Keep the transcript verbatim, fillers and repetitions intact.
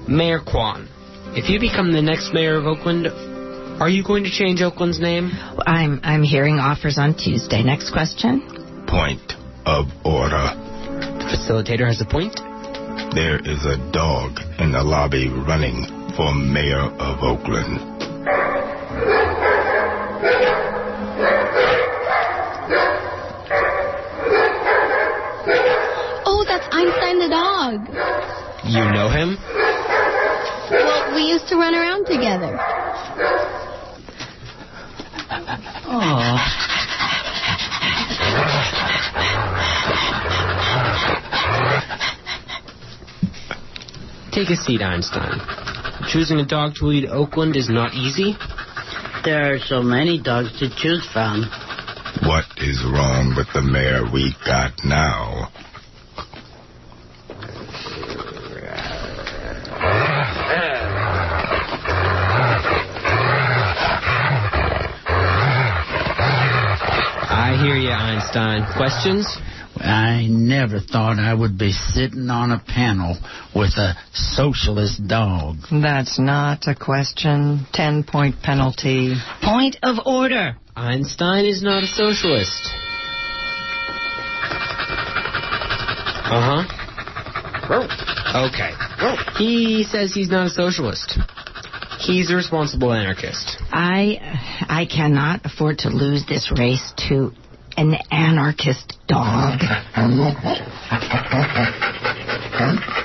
Mayor Kwan, if you become the next mayor of Oakland, are you going to change Oakland's name? I'm I'm hearing offers on Tuesday. Next question. Point of order. The facilitator has a point. There is a dog in the lobby running for mayor of Oakland. Oh, that's Einstein the dog. You know him? Well, we used to run around together. Oh. Take a seat, Einstein. Choosing a dog to lead Oakland is not easy. There are so many dogs to choose from. What is wrong with the mayor we got now? I hear you, Einstein. Questions? I never thought I would be sitting on a panel with a socialist dog. That's not a question. Ten-point penalty. Point of order. Einstein is not a socialist. Uh-huh. Okay. He says he's not a socialist. He's a responsible anarchist. I I cannot afford to lose this race to an anarchist dog.